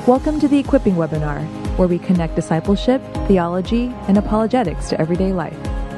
Welcome to the Equipping webinar, where we connect discipleship, theology, and apologetics to everyday life.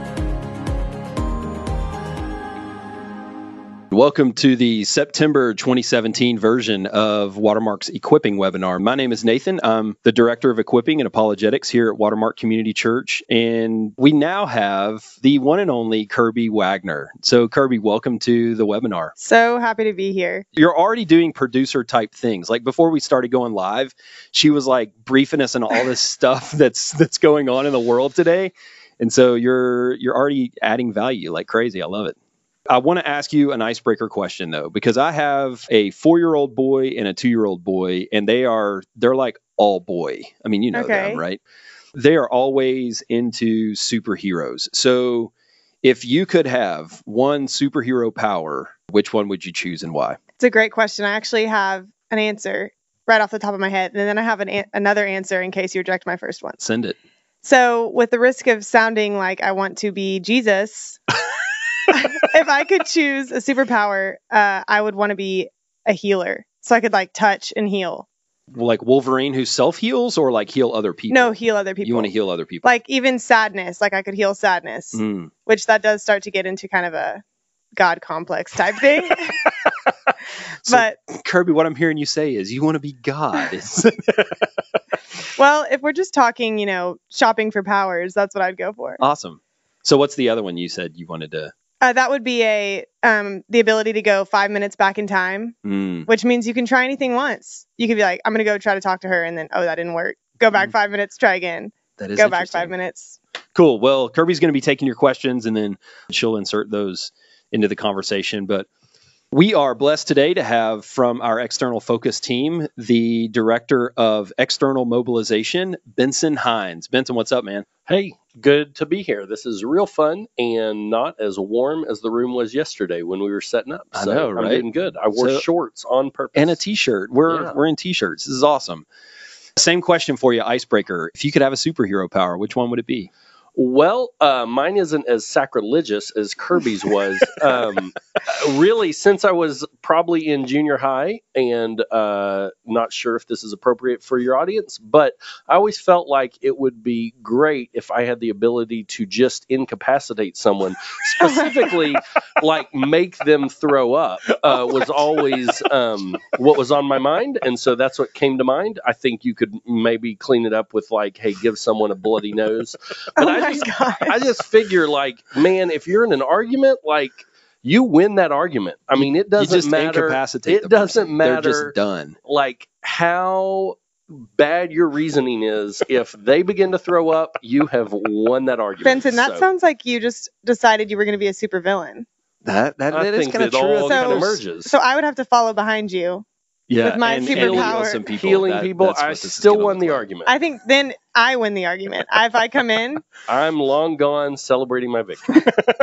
Welcome to the September 2017 version of Watermark's Equipping webinar. My name is Nathan. I'm the Director of Equipping and Apologetics here at Watermark Community Church, and we now have the one and only Kirby Wagner. So Kirby, welcome to the webinar. So happy to be here. You're already doing producer type things. Like before we started going live, she was like briefing us on all this stuff that's going on in the world today. And so you're already adding value like crazy. I love it. I want to ask you an icebreaker question, though, because I have a 4-year-old boy and a 2-year-old boy, and they're like all boy. I mean, you know them, right? They are always into superheroes. So if you could have one superhero power, which one would you choose and why? It's a great question. I actually have an answer right off the top of my head, and then I have another answer in case you reject my first one. Send it. So with the risk of sounding like I want to be Jesus... if I could choose a superpower, I would want to be a healer. So I could like touch and heal. Like Wolverine who self-heals or like heal other people? No, heal other people. You want to heal other people? Like even sadness, like I could heal sadness, which that does start to get into kind of a God complex type thing. But Kirby, what I'm hearing you say is you want to be God. Well, if we're just talking, shopping for powers, that's what I'd go for. Awesome. So what's the other one you said you wanted to... that would be the ability to go 5 minutes back in time, which means you can try anything once. You could be like, I'm going to go try to talk to her, and then, oh, that didn't work. Go back 5 minutes, try again. That is Go back 5 minutes. Cool. Well, Kirby's going to be taking your questions, and then she'll insert those into the conversation. But we are blessed today to have from our external focus team, the Director of External Mobilization, Benson Hines. Benson, what's up, man? Hey, good to be here. This is real fun and not as warm as the room was yesterday when we were setting up. I know, right? I'm doing good. I wore shorts on purpose. And a T-shirt. We're in T-shirts. This is awesome. Same question for you, icebreaker. If you could have a superhero power, which one would it be? Well, mine isn't as sacrilegious as Kirby's was. Really, since I was probably in junior high and not sure if this is appropriate for your audience, but I always felt like it would be great if I had the ability to just incapacitate someone, specifically like make them throw up was always what was on my mind. And so that's what came to mind. I think you could maybe clean it up with like, hey, give someone a bloody nose. But I just figure like, man, if you're in an argument, like you win that argument. I mean, it doesn't just matter. Incapacitate it doesn't person. matter. They're just done. Like how bad your reasoning is. If they begin to throw up, you have won that argument. Benson, that sounds like you just decided you were going to be a supervillain. That is kind of true. All kind of merges. So I would have to follow behind you. Yeah, with my superpower. Healing people, I still won the argument. I think then I win the argument. If I come in, I'm long gone celebrating my victory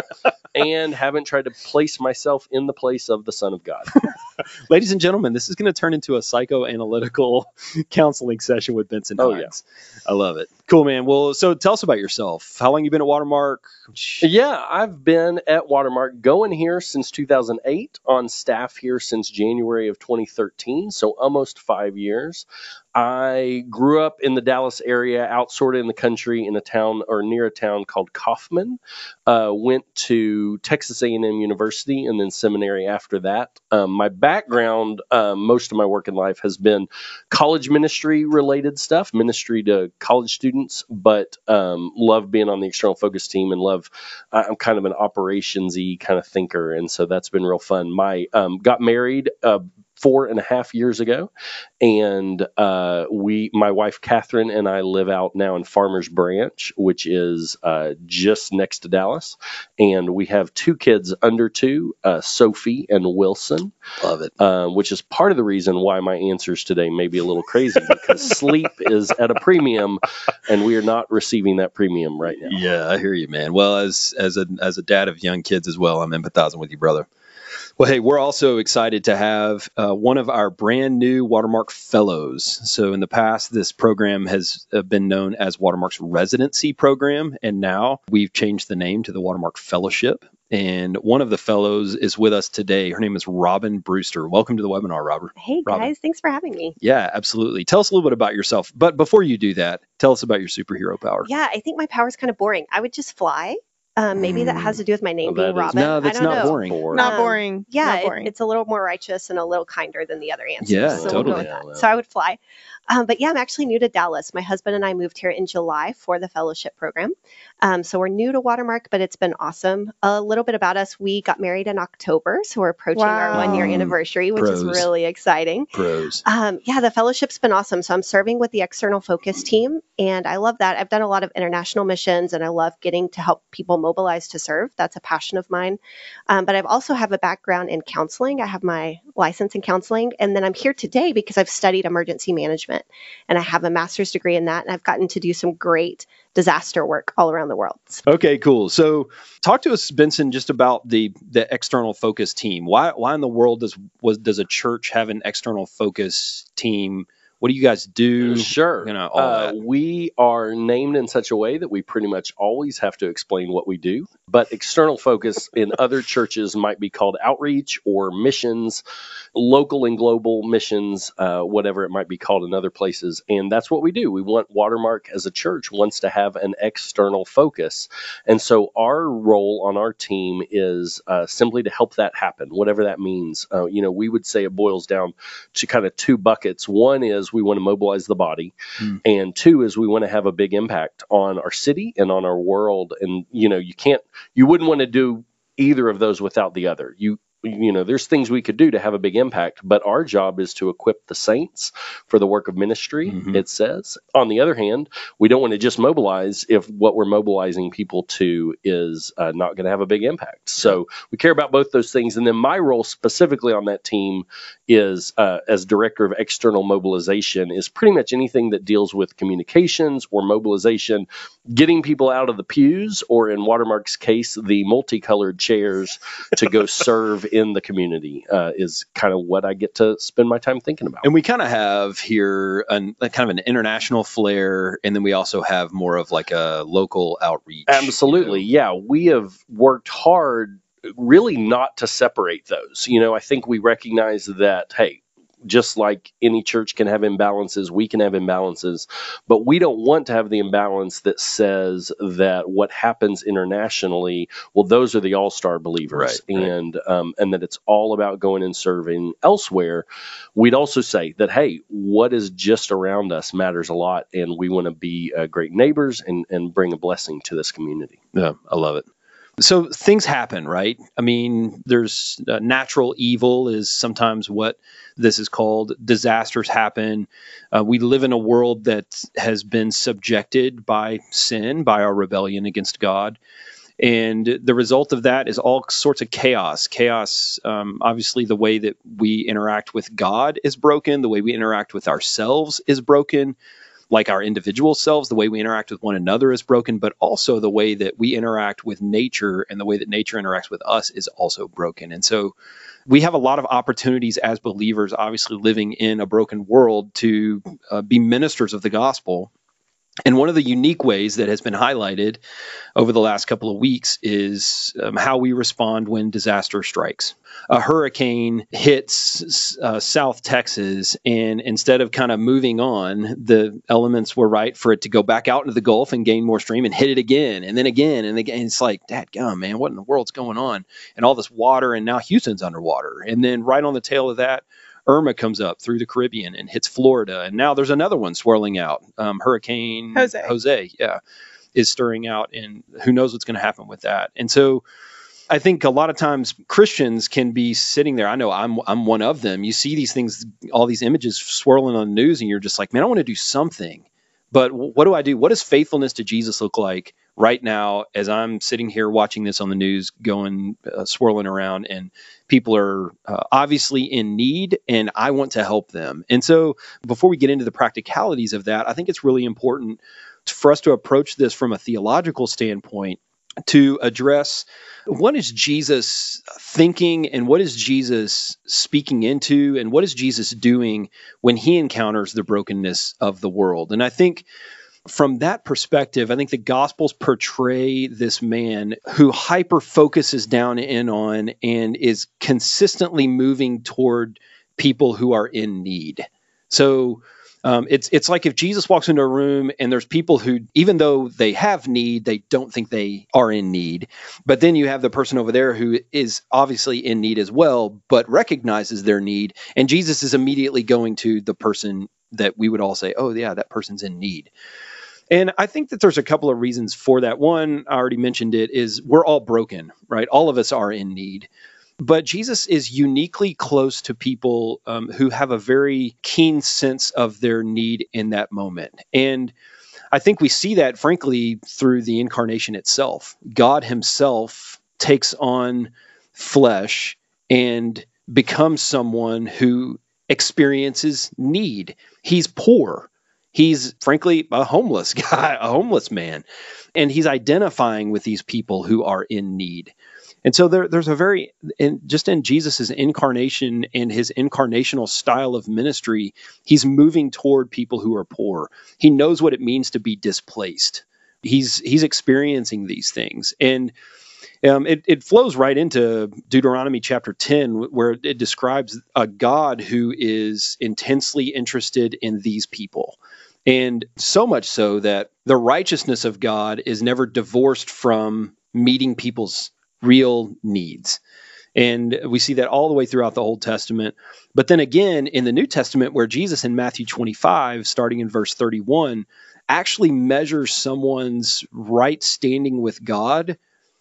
and haven't tried to place myself in the place of the Son of God. Ladies and gentlemen, this is going to turn into a psychoanalytical counseling session with Benson Hines. Yeah. I love it. Cool, man. Well, so tell us about yourself. How long you been at Watermark? Yeah, I've been at Watermark, going here since 2008, on staff here since January of 2013, so almost 5 years. I grew up in the Dallas area, out sort of in the country, in a town or near a town called Kaufman. Went to Texas A&M University and then seminary after that. My background, most of my work in life has been college ministry related stuff, ministry to college students, but love being on the external focus team and I'm kind of an operations-y kind of thinker. And so that's been real fun. Got married 4.5 years ago, and my wife Catherine and I live out now in Farmers Branch, which is just next to Dallas, and we have 2 kids under 2, Sophie and Wilson. Love it. Which is part of the reason why my answers today may be a little crazy, because sleep is at a premium, and we are not receiving that premium right now. Yeah, I hear you, man. Well, as a dad of young kids as well, I'm empathizing with you, brother. Well, hey, we're also excited to have one of our brand new Watermark Fellows. So in the past, this program has been known as Watermark's Residency Program, and now we've changed the name to the Watermark Fellowship. And one of the fellows is with us today. Her name is Robin Brewster. Welcome to the webinar, Robin. Hey, Robin. guys. Thanks for having me. Yeah, absolutely. Tell us a little bit about yourself. But before you do that, tell us about your superhero power. Yeah, I think my power is kind of boring. I would just fly. Maybe that has to do with my name being Robin. No, that's I don't not know. boring. Not boring. Yeah, Not boring. it's a little more righteous and a little kinder than the other answers. Yeah, so totally. We'll go with that. So I would fly. But yeah, I'm actually new to Dallas. My husband and I moved here in July for the fellowship program. So we're new to Watermark, but it's been awesome. A little bit about us. We got married in October, so we're approaching our Wow. 1-year anniversary, which is Pros. really exciting. Pros. Yeah, the fellowship's been awesome. So I'm serving with the external focus team, and I love that. I've done a lot of international missions, and I love getting to help people mobilize to serve. That's a passion of mine. But I also have a background in counseling. I have my license in counseling, and then I'm here today because I've studied emergency management, and I have a master's degree in that, and I've gotten to do some great disaster work all around the world. Okay, cool. So talk to us, Benson, just about the external focus team. Why in the world does a church have an external focus team? What do you guys do? Sure. All that. We are named in such a way that we pretty much always have to explain what we do. But external focus in other churches might be called outreach or missions, local and global missions, whatever it might be called in other places. And that's what we do. We want Watermark as a church wants to have an external focus. And so our role on our team is simply to help that happen, whatever that means. We would say it boils down to kind of two buckets. One is we want to mobilize the body. And two is we want to have a big impact on our city and on our world. And, you wouldn't want to do either of those without the other. There's things we could do to have a big impact, but our job is to equip the saints for the work of ministry, it says. On the other hand, we don't want to just mobilize if what we're mobilizing people to is not going to have a big impact. So we care about both those things. And then my role specifically on that team is as director of external mobilization is pretty much anything that deals with communications or mobilization, getting people out of the pews, or in Watermark's case, the multicolored chairs to go serve in the community is kind of what I get to spend my time thinking about. And we kind of have here a kind of an international flair, and then we also have more of like a local outreach. Absolutely. Yeah. We have worked hard really not to separate those. I think we recognize that, hey, just like any church can have imbalances, we can have imbalances, but we don't want to have the imbalance that says that what happens internationally, well, those are the all-star believers, right. And that it's all about going and serving elsewhere. We'd also say that, hey, what is just around us matters a lot, and we want to be great neighbors and bring a blessing to this community. Yeah, I love it. So things happen, right? I mean, there's natural evil is sometimes what this is called. Disasters happen. We live in a world that has been subjected by sin, by our rebellion against God. And the result of that is all sorts of chaos. Obviously, the way that we interact with God is broken. The way we interact with ourselves is broken. Like our individual selves, the way we interact with one another is broken, but also the way that we interact with nature and the way that nature interacts with us is also broken. And so we have a lot of opportunities as believers, obviously living in a broken world, to be ministers of the gospel. And one of the unique ways that has been highlighted over the last couple of weeks is how we respond when disaster strikes. A hurricane hits South Texas, and instead of kind of moving on, the elements were right for it to go back out into the Gulf and gain more steam and hit it again, and then again, and again. It's like, dadgum, man, what in the world's going on? And all this water, and now Houston's underwater. And then right on the tail of that, Irma comes up through the Caribbean and hits Florida, and now there's another one swirling out. Hurricane Jose, is stirring out, and who knows what's going to happen with that. And so I think a lot of times Christians can be sitting there. I know I'm one of them. You see these things, all these images swirling on the news, and you're just like, man, I want to do something. But what do I do? What does faithfulness to Jesus look like right now as I'm sitting here watching this on the news going swirling around, and people are obviously in need, and I want to help them. And so before we get into the practicalities of that, I think it's really important for us to approach this from a theological standpoint to address what is Jesus thinking and what is Jesus speaking into and what is Jesus doing when he encounters the brokenness of the world. And I think from that perspective, I think the Gospels portray this man who hyper focuses down in on and is consistently moving toward people who are in need. So it's like if Jesus walks into a room and there's people who, even though they have need, they don't think they are in need. But then you have the person over there who is obviously in need as well, but recognizes their need. And Jesus is immediately going to the person that we would all say, oh, yeah, that person's in need. And I think that there's a couple of reasons for that. One, I already mentioned it, is we're all broken, right? All of us are in need. But Jesus is uniquely close to people who have a very keen sense of their need in that moment. And I think we see that, frankly, through the incarnation itself. God himself takes on flesh and becomes someone who experiences need. He's poor. He's, frankly, a homeless guy, a homeless man. And he's identifying with these people who are in need. And so there's a very, just in Jesus' incarnation and his incarnational style of ministry, he's moving toward people who are poor. He knows what it means to be displaced. He's experiencing these things. And it flows right into Deuteronomy chapter 10, where it describes a God who is intensely interested in these people. And so much so that the righteousness of God is never divorced from meeting people's real needs. And we see that all the way throughout the Old Testament. But then again, in the New Testament, where Jesus in Matthew 25, starting in verse 31, actually measures someone's right standing with God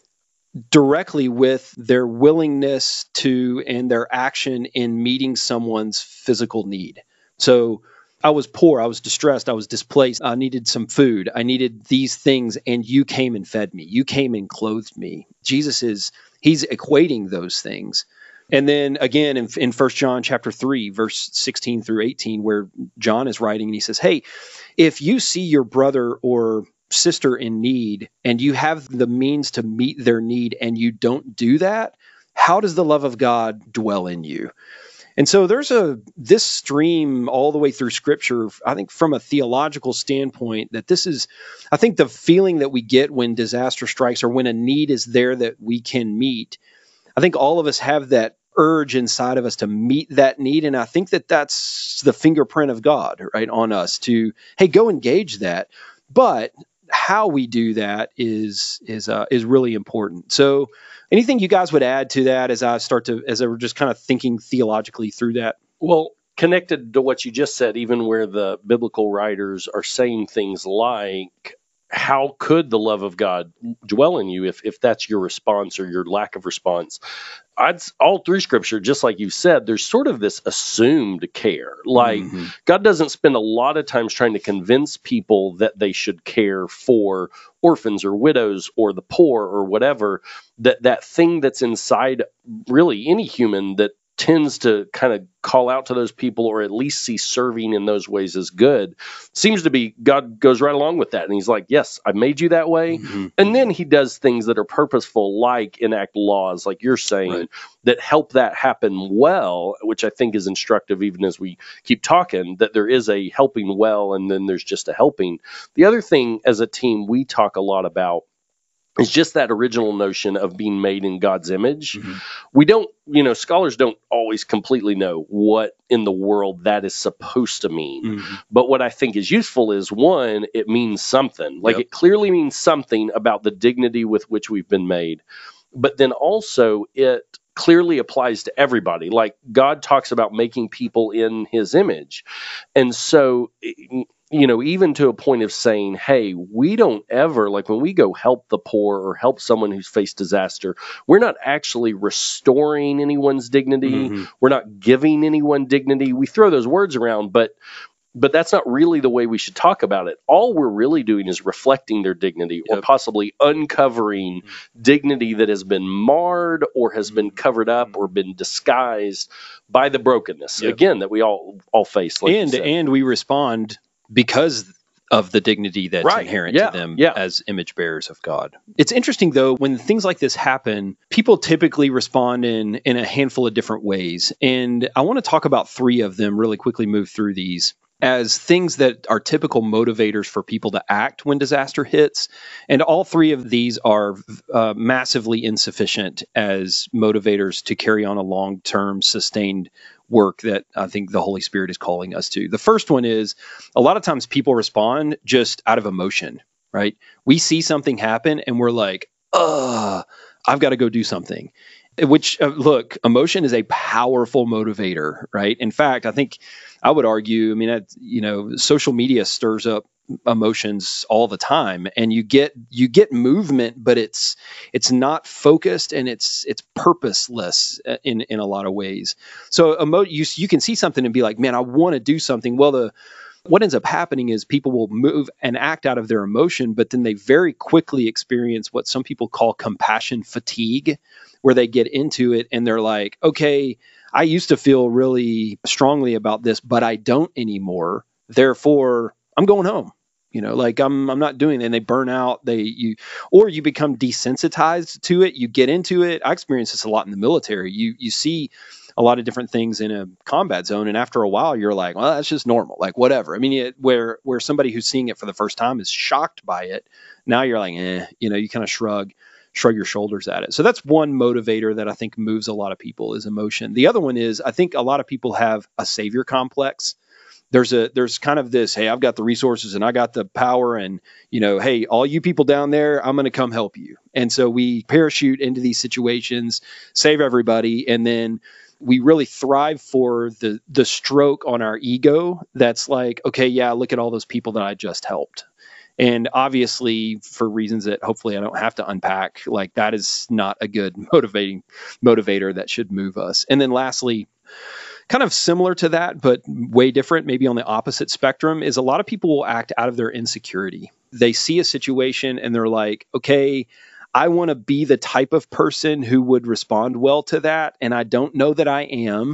directly with their willingness to and their action in meeting someone's physical need. So I was poor, I was distressed, I was displaced, I needed some food, I needed these things, and you came and fed me. You came and clothed me. Jesus he's equating those things. And then again in 1 John chapter 3, verse 16 through 18, where John is writing and he says, hey, if you see your brother or sister in need and you have the means to meet their need and you don't do that, how does the love of God dwell in you? And so there's this stream all the way through Scripture, I think from a theological standpoint, that this is, I think the feeling that we get when disaster strikes or when a need is there that we can meet, I think all of us have that urge inside of us to meet that need. And I think that that's the fingerprint of God, right, on us to, hey, go engage that. But how we do that is really important. So anything you guys would add to that as I were just kind of thinking theologically through that? Well, connected to what you just said, even where the biblical writers are saying things like, how could the love of God dwell in you if that's your response or your lack of response? All through Scripture, just like you said, there's sort of this assumed care. Like God doesn't spend a lot of times trying to convince people that they should care for orphans or widows or the poor or whatever. That thing that's inside really any human that tends to kind of call out to those people or at least see serving in those ways as good seems to be God goes right along with that. And he's like, yes, I made you that way. And then he does things that are purposeful, like enact laws, like you're saying, that help that happen well, which I think is instructive even as we keep talking, that there is a helping well and then there's just a helping. The other thing as a team we talk a lot about is just that original notion of being made in God's image. We don't, scholars don't always completely know what in the world that is supposed to mean. But what I think is useful is, one, it means something. Like it clearly means something about the dignity with which we've been made. But then also it clearly applies to everybody. Like God talks about making people in his image. And so even to a point of saying, hey, we don't ever, like when we go help the poor or help someone who's faced disaster, we're not actually restoring anyone's dignity. We're not giving anyone dignity. We throw those words around, but that's not really the way we should talk about it. All we're really doing is reflecting their dignity or possibly uncovering dignity that has been marred or has been covered up or been disguised by the brokenness, again, that we all face. Like and we respond because of the dignity that's inherent to them as image bearers of God. It's interesting, though, when things like this happen, people typically respond in a handful of different ways. And I want to talk about three of them really quickly, move through these. as things that are typical motivators for people to act when disaster hits. And all three of these are massively insufficient as motivators to carry on a long-term sustained work that I think the Holy Spirit is calling us to. The first one is a lot of times people respond just out of emotion, right? We see something happen and we're like, I've got to go do something. Which, look, emotion is a powerful motivator, right? In fact, I think I would argue, social media stirs up emotions all the time, and you get movement, but it's not focused and it's purposeless in a lot of ways. So you can see something and be like, man, I want to do something. Well, what ends up happening is people will move and act out of their emotion, but then they very quickly experience what some people call compassion fatigue, where they get into it and they're like, okay, I used to feel really strongly about this, but I don't anymore. Therefore, I'm going home. I'm not doing it. And they burn out. Or you become desensitized to it. You get into it. I experienced this a lot in the military. You see a lot of different things in a combat zone, and after a while, you're like, well, that's just normal. Like whatever. I mean, where somebody who's seeing it for the first time is shocked by it. Now you're like, you kind of shrug your shoulders at it. So that's one motivator that I think moves a lot of people is emotion. The other one is I think a lot of people have a savior complex. There's kind of this, hey, I've got the resources and I got the power and, hey, all you people down there, I'm going to come help you. And so we parachute into these situations, save everybody, and then we really thrive for the stroke on our ego that's like, okay, yeah, look at all those people that I just helped. And obviously, for reasons that hopefully I don't have to unpack, like that is not a good motivator that should move us. And then lastly, kind of similar to that, but way different, maybe on the opposite spectrum, is a lot of people will act out of their insecurity. They see a situation and they're like, okay, I want to be the type of person who would respond well to that, and I don't know that I am.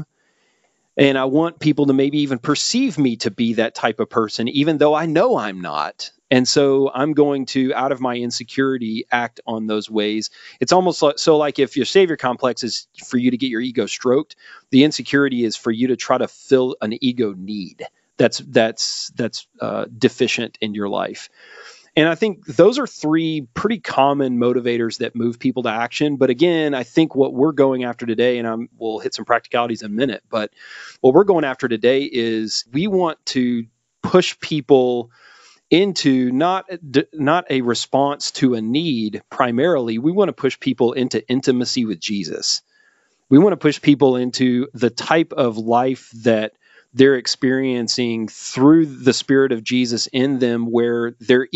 And I want people to maybe even perceive me to be that type of person, even though I know I'm not. And so I'm going to, out of my insecurity, act on those ways. It's almost like if your savior complex is for you to get your ego stroked, the insecurity is for you to try to fill an ego need that's deficient in your life. And I think those are three pretty common motivators that move people to action. But again, I think what we're going after today, and we'll hit some practicalities in a minute, but what we're going after today is we want to push people into not a response to a need primarily. We want to push people into intimacy with Jesus. We want to push people into the type of life that they're experiencing through the Spirit of Jesus in them, where the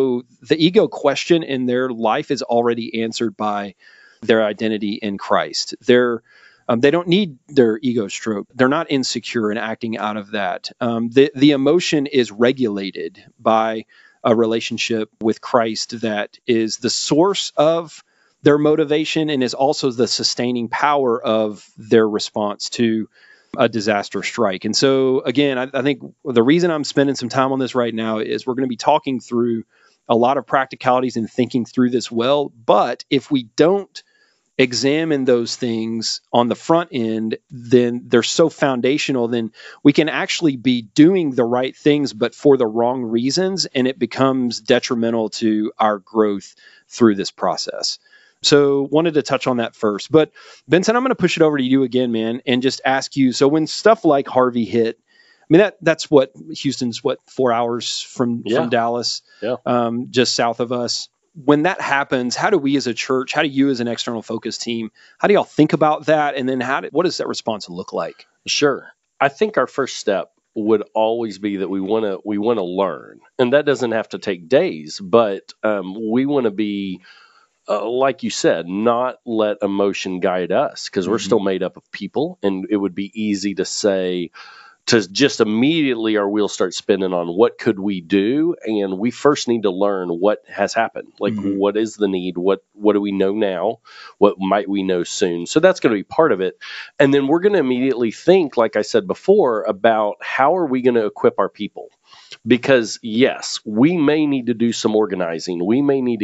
ego question in their life is already answered by their identity in Christ. They don't need their ego stroke. They're not insecure and acting out of that. The emotion is regulated by a relationship with Christ that is the source of their motivation and is also the sustaining power of their response to a disaster strike. And so, again, I think the reason I'm spending some time on this right now is we're going to be talking through a lot of practicalities and thinking through this well. But if we don't examine those things on the front end, then they're so foundational, then we can actually be doing the right things, but for the wrong reasons, and it becomes detrimental to our growth through this process. So wanted to touch on that first. But Benson, I'm going to push it over to you again, man, and just ask you, so when stuff like Harvey hit, I mean, that's what Houston's 4 hours from Dallas, just south of us. When that happens, how do we as a church, how do you as an external focus team, how do y'all think about that? And then what does that response look like? Sure. I think our first step would always be that we want to learn. And that doesn't have to take days, but we want to be, like you said, not let emotion guide us, because we're still made up of people, and it would be easy to say, to just immediately our wheels start spinning on what could we do, and we first need to learn what has happened. Like, what is the need? What do we know now? What might we know soon? So that's going to be part of it. And then we're going to immediately think, like I said before, about how are we going to equip our people? Because yes, we may need to do some organizing. We may need to get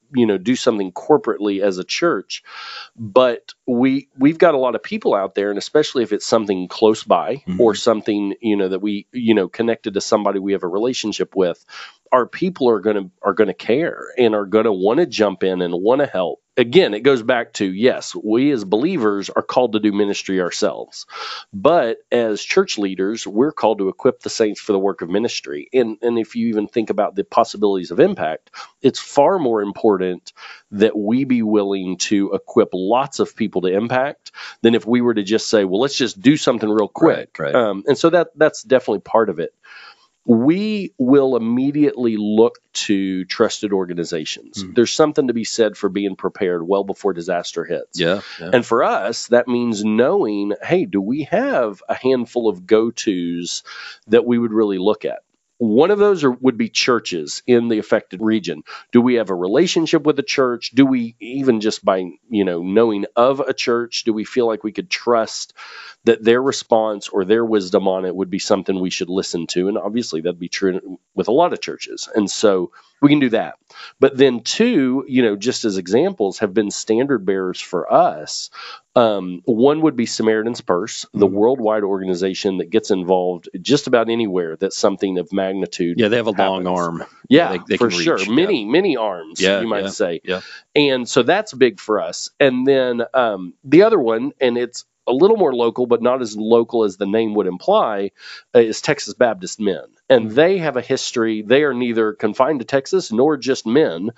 do something corporately as a church. But we've got a lot of people out there, and especially if it's something close by or something, that we, connected to somebody we have a relationship with, our people are going to care and are going to want to jump in and want to help. Again, it goes back to, yes, we as believers are called to do ministry ourselves. But as church leaders, we're called to equip the saints for the work of ministry. And if you even think about the possibilities of impact, it's far more important that we be willing to equip lots of people to impact than if we were to just say, well, let's just do something real quick. Right. And so that's definitely part of it. We will immediately look to trusted organizations. There's something to be said for being prepared well before disaster hits. Yeah. And for us, that means knowing, hey, do we have a handful of go-tos that we would really look at? One of those would be churches in the affected region. Do we have a relationship with a church? Do we, even just by knowing of a church, do we feel like we could trust that their response or their wisdom on it would be something we should listen to? And obviously that'd be true with a lot of churches. And so we can do that. But then two, just as examples, have been standard bearers for us. One would be Samaritan's Purse, the worldwide organization that gets involved just about anywhere that something of magnitude. Yeah, they have a long happens. arm. Yeah, they for can sure. reach. Many arms, you might say. Yeah. And so that's big for us. And then the other one, and it's a little more local, but not as local as the name would imply, is Texas Baptist Men. And they have a history. They are neither confined to Texas nor just men.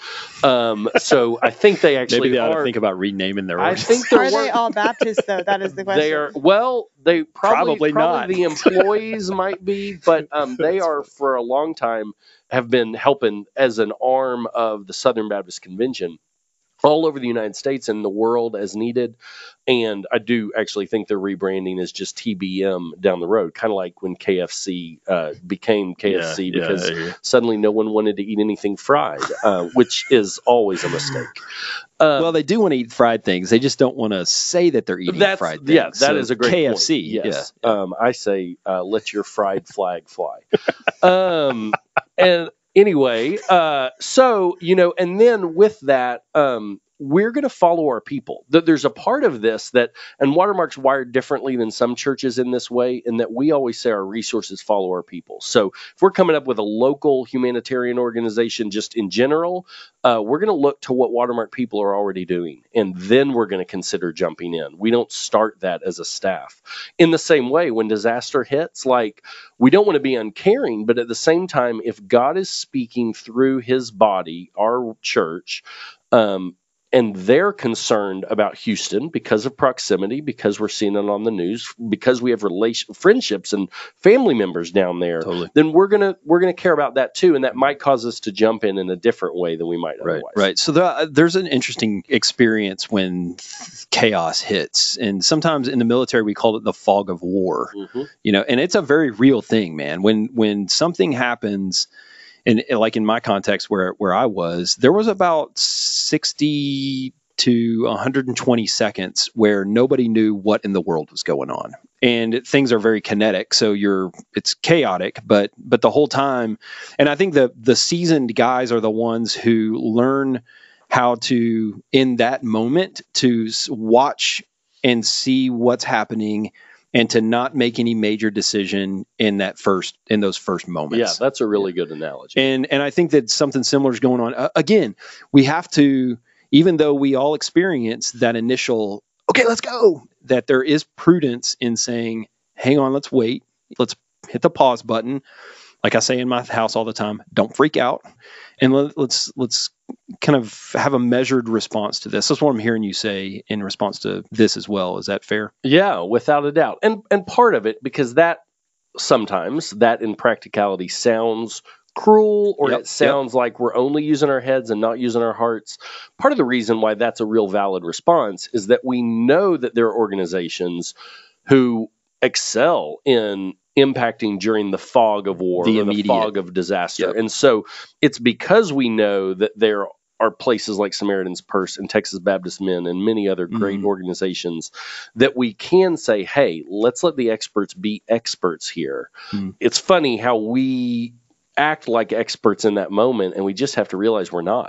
So I think they actually Maybe they ought are. to think about renaming their I organization. think Are they all Baptist, though? That is the question. They are, well, they probably not. the employees might be, but they are for a long time have been helping as an arm of the Southern Baptist Convention all over the United States and the world as needed. And I do actually think their rebranding is just TBM down the road, kind of like when KFC became KFC because suddenly no one wanted to eat anything fried, which is always a mistake. Well, they do want to eat fried things. They just don't want to say that they're eating fried things. Yeah, that is a great KFC. Point. Yes. Yeah. I say, let your fried flag fly. And anyway, so, and then with that, we're going to follow our people. There's a part of this and Watermark's wired differently than some churches in this way, in that we always say our resources follow our people. So if we're coming up with a local humanitarian organization just in general, we're going to look to what Watermark people are already doing, and then we're going to consider jumping in. We don't start that as a staff. In the same way, when disaster hits, we don't want to be uncaring, but at the same time, if God is speaking through his body, our church, and they're concerned about Houston because of proximity, because we're seeing it on the news, because we have friendships and family members down there, Totally. then we're gonna care about that too, and that might cause us to jump in a different way than we might otherwise. Right. So there's an interesting experience when chaos hits, and sometimes in the military we call it the fog of war. And it's a very real thing, man. When something happens. And like in my context where I was, there was about 60 to 120 seconds where nobody knew what in the world was going on. And things are very kinetic. So it's chaotic, but the whole time. And I think the seasoned guys are the ones who learn how to, in that moment, to watch and see what's happening and to not make any major decision in those first moments. Yeah, that's a really good analogy. And I think that something similar is going on. Again, we have to, even though we all experience that initial, okay, let's go, that there is prudence in saying, hang on, let's wait. Let's hit the pause button. Like I say in my house all the time, don't freak out. And let's kind of have a measured response to this. That's what I'm hearing you say in response to this as well. Is that fair? Yeah, without a doubt. And part of it, because sometimes that in practicality sounds cruel, or it sounds like we're only using our heads and not using our hearts. Part of the reason why that's a real valid response is that we know that there are organizations who excel in impacting during the fog of war, the fog of disaster. And so it's because we know that there are places like Samaritan's Purse and Texas Baptist Men and many other great organizations that we can say, hey, let's let the experts be experts here. It's funny how we act like experts in that moment, and we just have to realize we're not. Yep.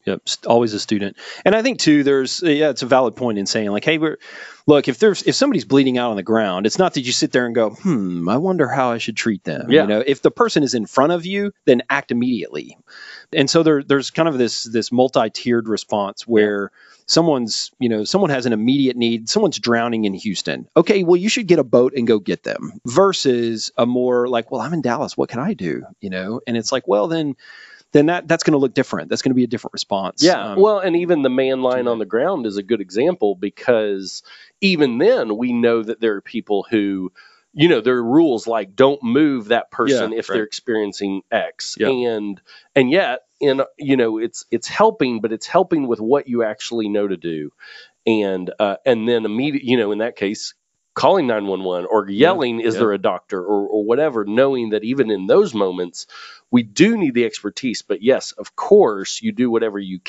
Yep. Always a student. And I think too, it's a valid point in saying like, hey, look, if somebody's bleeding out on the ground, it's not that you sit there and go, I wonder how I should treat them. Yeah. You know, if the person is in front of you, then act immediately. And so there's kind of this multi-tiered response where someone has an immediate need. Someone's drowning in Houston. Okay, well, you should get a boat and go get them, versus a more like, well, I'm in Dallas. What can I do? You know, and it's like, well, then that's going to look different. That's going to be a different response. Yeah. Well, and even the man lying on the ground is a good example, because even then we know that there are people who, there are rules like don't move that person if they're experiencing X. Yeah. And yet it's helping, but it's helping with what you actually know to do. And then immediately, in that case, calling 911 or yelling, is there a doctor or whatever, knowing that even in those moments, we do need the expertise. But yes, of course, you do whatever you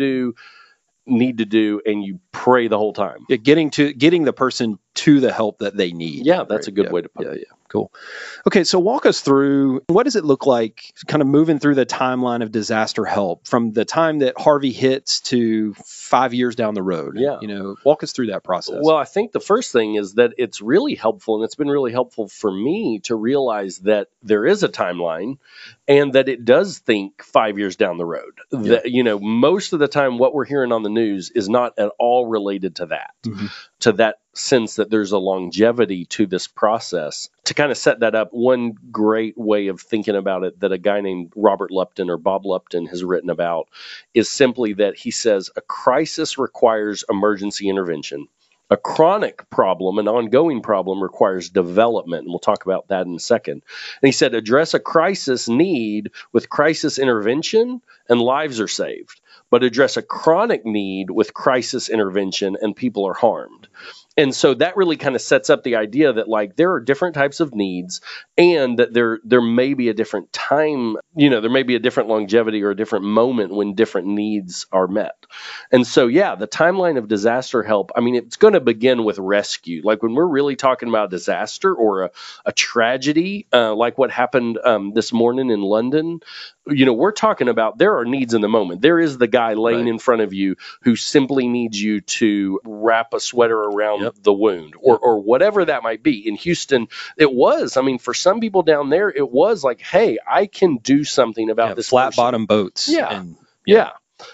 need to do, and you pray the whole time. Yeah, getting the person to the help that they need. Yeah, that's a good way to put it. Yeah, cool. Okay, so walk us through, what does it look like kind of moving through the timeline of disaster help from the time that Harvey hits to 5 years down the road? Yeah. Walk us through that process. Well, I think the first thing is that it's really helpful, and it's been really helpful for me to realize that there is a timeline and that it does think 5 years down the road. Yeah. That, most of the time what we're hearing on the news is not at all related to that, to that sense that there's a longevity to this process. To kind of set that up, one great way of thinking about it that a guy named Robert Lupton or Bob Lupton has written about is simply that he says a crisis requires emergency intervention. A chronic problem, an ongoing problem, requires development, and we'll talk about that in a second. And he said, address a crisis need with crisis intervention, and lives are saved. But address a chronic need with crisis intervention, and people are harmed. And so that really kind of sets up the idea that like there are different types of needs, and that there may be a different time, there may be a different longevity or a different moment when different needs are met. And so, the timeline of disaster help, it's going to begin with rescue. Like when we're really talking about disaster or a tragedy, like what happened this morning in London, we're talking about there are needs in the moment. There is the guy laying in front of you who simply needs you to wrap a sweater around the wound or whatever that might be. In Houston, it was, for some people down there, it was like, hey, I can do something about this flat bottom boats. Yeah.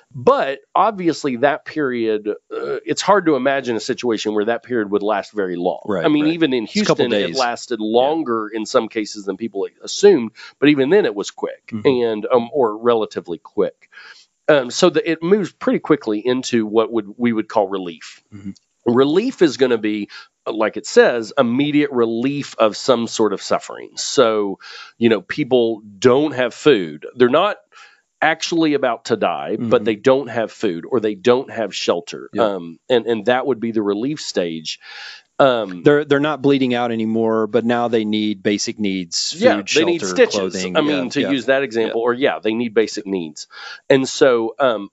But obviously that period, it's hard to imagine a situation where that period would last very long. Right, even in Houston, it lasted longer in some cases than people assumed, but even then it was quick and or relatively quick. So that it moves pretty quickly into what we would call relief. Relief is going to be, like it says, immediate relief of some sort of suffering. So, people don't have food. They're not actually about to die, but they don't have food or they don't have shelter. And that would be the relief stage. They're not bleeding out anymore, but now they need basic needs, food, they shelter, need stitches. clothing. To use that example, or they need basic needs. And so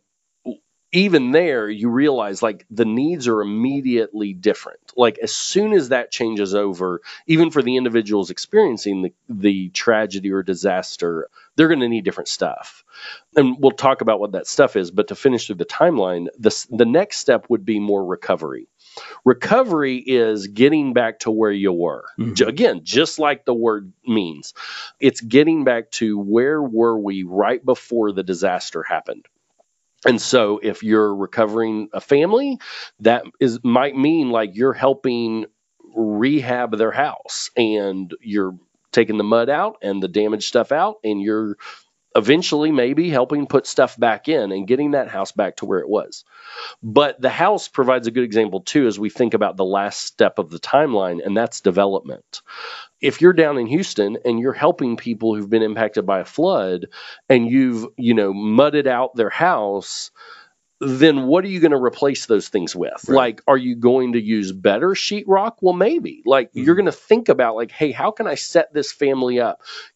even there, you realize like the needs are immediately different. Like as soon as that changes over, even for the individuals experiencing the tragedy or disaster, they're going to need different stuff. And we'll talk about what that stuff is. But to finish through the timeline, the next step would be more recovery. Recovery is getting back to where you were. Again, just like the word means, it's getting back to where were we right before the disaster happened. And so if you're recovering a family, that might mean like you're helping rehab their house and you're taking the mud out and the damaged stuff out, and you're eventually maybe helping put stuff back in and getting that house back to where it was. But the house provides a good example too as we think about the last step of the timeline, and that's development. If you're down in Houston and you're helping people who've been impacted by a flood and you've, mudded out their house, then what are you going to replace those things with? Right. Like, are you going to use better sheetrock? Well, maybe. Like, you're going to think about like, hey, how can I set this family up?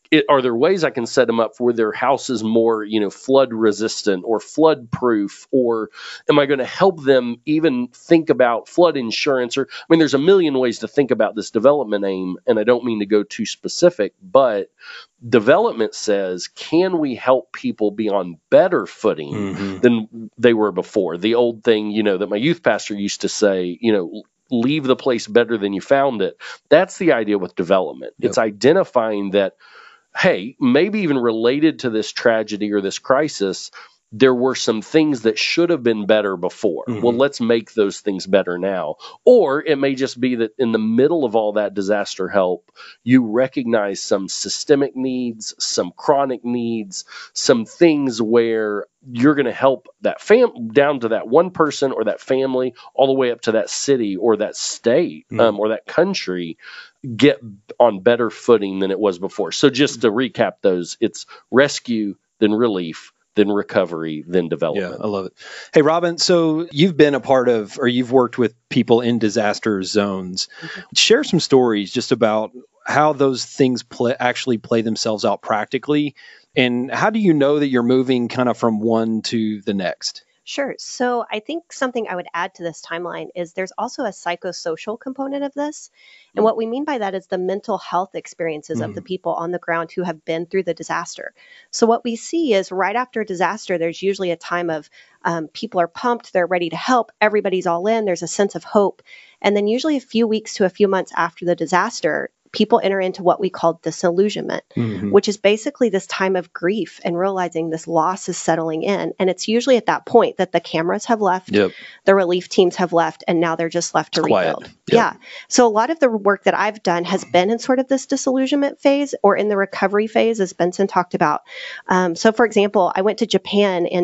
are there ways I can set them up where their house is more, flood resistant or flood proof? Or am I going to help them even think about flood insurance? There's a million ways to think about this development aim, and I don't mean to go too specific, but development says, can we help people be on better footing than they were before? The old thing, that my youth pastor used to say, leave the place better than you found it. That's the idea with development. Yep. It's identifying that, hey, maybe even related to this tragedy or this crisis, there were some things that should have been better before. Well, let's make those things better now. Or it may just be that in the middle of all that disaster help, you recognize some systemic needs, some chronic needs, some things where you're going to help that down to that one person or that family, all the way up to that city or that state or that country, get on better footing than it was before. So just to recap those, it's rescue, then relief, then recovery, then development. Yeah, I love it. Hey, Robin, so you've been a part of, or you've worked with people in disaster zones. Share some stories just about how those things actually play themselves out practically. And how do you know that you're moving kind of from one to the next? Sure. So I think something I would add to this timeline is there's also a psychosocial component of this. And what we mean by that is the mental health experiences of the people on the ground who have been through the disaster. So what we see is right after a disaster, there's usually a time of people are pumped, they're ready to help, everybody's all in, there's a sense of hope. And then usually a few weeks to a few months after the disaster, people enter into what we call disillusionment, which is basically this time of grief and realizing this loss is settling in. And it's usually at that point that the cameras have left, the relief teams have left, and now they're just left to rebuild. Yeah. So a lot of the work that I've done has been in sort of this disillusionment phase or in the recovery phase, as Benson talked about. So for example, I went to Japan in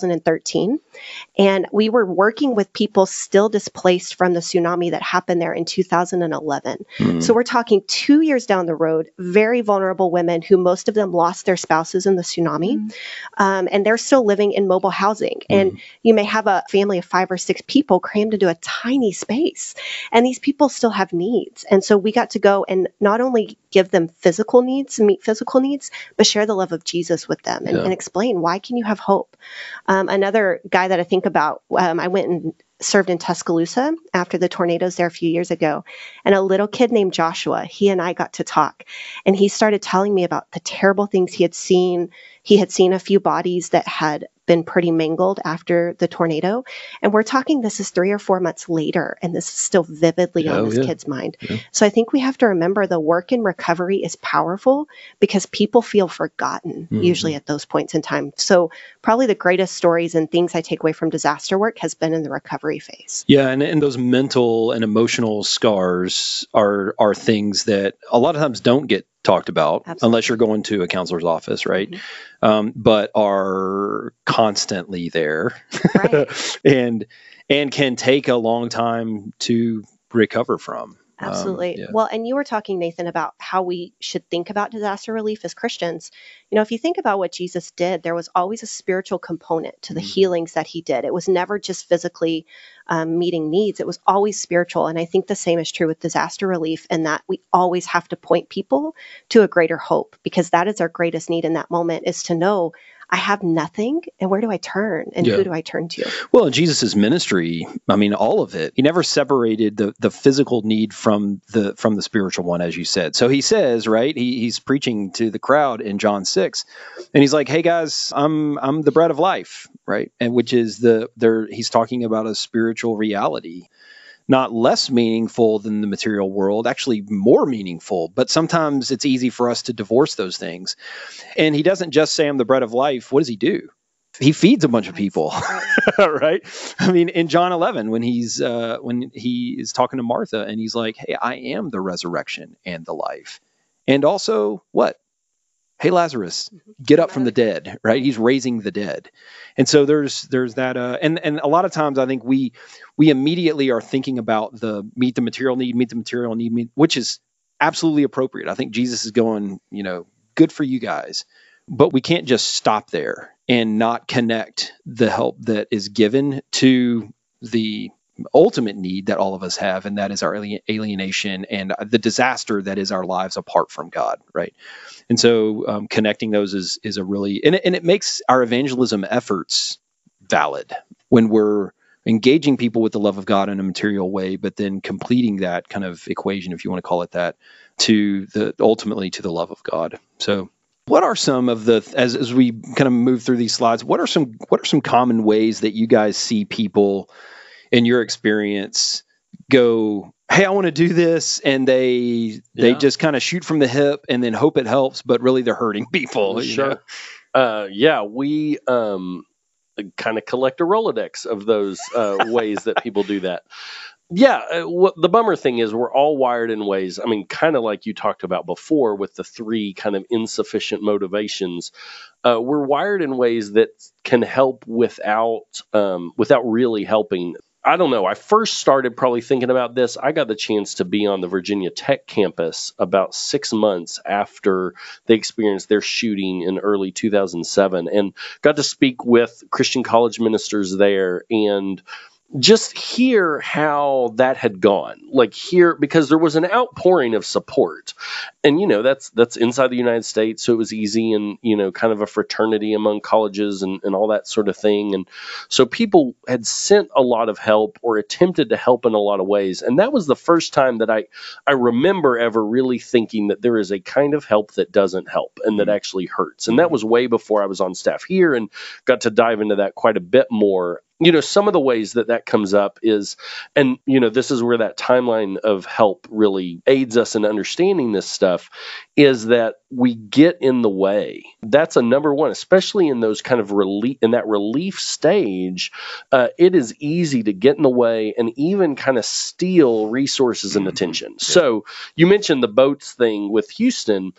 2013, and we were working with people still displaced from the tsunami that happened there in 2011. So we're talking 2 years down the road, very vulnerable women who most of them lost their spouses in the tsunami, and they're still living in mobile housing. And you may have a family of 5 or 6 people crammed into a tiny space, and these people still have needs. And so we got to go and not only give them physical needs, meet physical needs, but share the love of Jesus with them and explain, why can you have hope? Another guy that I think about, I went and served in Tuscaloosa after the tornadoes there a few years ago. And a little kid named Joshua, he and I got to talk. And he started telling me about the terrible things he had seen. He had seen a few bodies that had been pretty mangled after the tornado. And we're talking, this is 3 or 4 months later, and this is still vividly on this kid's mind. So I think we have to remember the work in recovery is powerful because people feel forgotten usually at those points in time. So probably the greatest stories and things I take away from disaster work has been in the recovery phase. Yeah, and those mental and emotional scars are things that a lot of times don't get talked about unless you're going to a counselor's office, right? But are constantly there, and can take a long time to recover from. Absolutely. Well, and you were talking, Nathan, about how we should think about disaster relief as Christians. If you think about what Jesus did, there was always a spiritual component to the healings that he did. It was never just physically meeting needs. It was always spiritual. And I think the same is true with disaster relief, in that we always have to point people to a greater hope, because that is our greatest need in that moment, is to know, I have nothing, and where do I turn, and who do I turn to? Well, in Jesus' ministry, all of it, he never separated the physical need from the spiritual one, as you said. So he says, right, he's preaching to the crowd in John 6, and he's like, hey guys, I'm the bread of life, right? And which is he's talking about a spiritual reality. Not less meaningful than the material world, actually more meaningful. But sometimes it's easy for us to divorce those things. And he doesn't just say, I'm the bread of life. What does he do? He feeds a bunch of people, right? In John 11, when he is talking to Martha, and he's like, hey, I am the resurrection and the life. And also what? Hey, Lazarus, get up from the dead, right? He's raising the dead. And so there's that, and a lot of times I think we immediately are thinking about the meet the material need, which is absolutely appropriate. I think Jesus is going, good for you guys, but we can't just stop there and not connect the help that is given to the ultimate need that all of us have, and that is our alienation and the disaster that is our lives apart from God, right? And so connecting those is a really, and it makes our evangelism efforts valid when we're engaging people with the love of God in a material way, but then completing that kind of equation, if you want to call it that, ultimately to the love of God. So what are some of the, as we kind of move through these slides, what are some common ways that you guys see people in your experience go, hey, I want to do this, and they just kind of shoot from the hip and then hope it helps, but really they're hurting people? Sure. We kind of collect a Rolodex of those ways that people do that. Yeah, what the bummer thing is, we're all wired in ways, I mean, kind of like you talked about before with the three kind of insufficient motivations. We're wired in ways that can help without really helping. I don't know. I first started probably thinking about this. I got the chance to be on the Virginia Tech campus about 6 months after they experienced their shooting in early 2007, and got to speak with Christian college ministers there and just hear how that had gone. Like here, because there was an outpouring of support, and that's inside the United States, so it was easy, and kind of a fraternity among colleges and all that sort of thing. And so people had sent a lot of help or attempted to help in a lot of ways, and that was the first time that I remember ever really thinking that there is a kind of help that doesn't help and that actually hurts. And that was way before I was on staff here, and got to dive into that quite a bit more. Some of the ways that comes up is, and this is where that timeline of help really aids us in understanding this stuff, is that we get in the way. That's a number one, especially in those kind of relief stage. It is easy to get in the way and even kind of steal resources and attention. Yeah. So you mentioned the boats thing with Houston.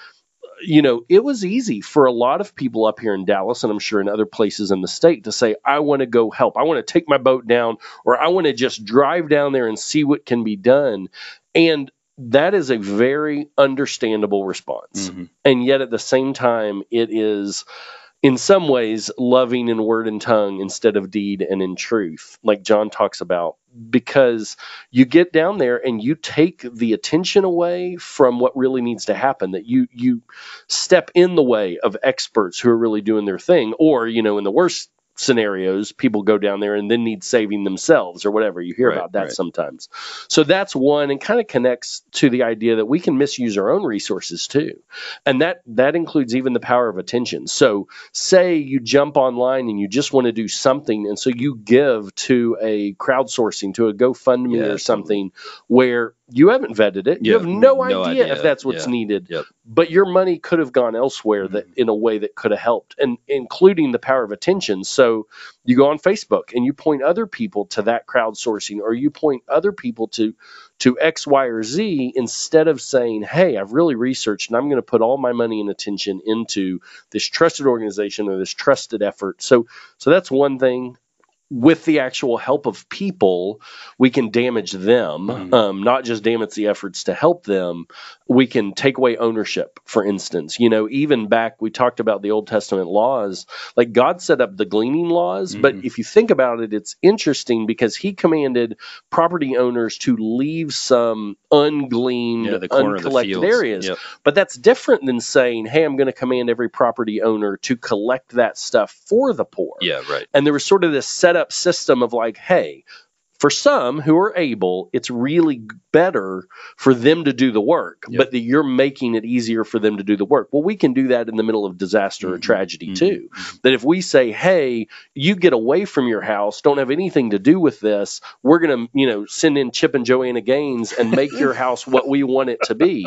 It was easy for a lot of people up here in Dallas, and I'm sure in other places in the state, to say, I want to go help. I want to take my boat down, or I want to just drive down there and see what can be done. And that is a very understandable response. Mm-hmm. And yet at the same time, it is in some ways loving in word and tongue instead of deed and in truth, like John talks about, because you get down there and you take the attention away from what really needs to happen, that you step in the way of experts who are really doing their thing, or, in the worst scenarios, people go down there and then need saving themselves or whatever. You hear about that sometimes. So that's one, and kind of connects to the idea that we can misuse our own resources too. And that includes even the power of attention. So say you jump online and you just want to do something, and so you give to a crowdsourcing, to a GoFundMe or something, where you haven't vetted it. You have no idea if that's what's needed. Yep. But your money could have gone elsewhere that in a way that could have helped, and including the power of attention. So you go on Facebook and you point other people to that crowdsourcing, or you point other people to X, Y, or Z, instead of saying, hey, I've really researched and I'm going to put all my money and attention into this trusted organization or this trusted effort. So that's one thing. With the actual help of people, we can damage them, not just damage the efforts to help them. We can take away ownership, for instance. Even back, we talked about the Old Testament laws. Like, God set up the gleaning laws, but if you think about it, it's interesting because he commanded property owners to leave some ungleaned, uncollected areas. Yep. But that's different than saying, hey, I'm going to command every property owner to collect that stuff for the poor. Yeah, right. And there was sort of this setup system of like, hey, for some who are able, it's really better for them to do the work, but that you're making it easier for them to do the work. Well, we can do that in the middle of disaster or tragedy too. That if we say, hey, you get away from your house, don't have anything to do with this, we're going to, send in Chip and Joanna Gaines and make your house what we want it to be.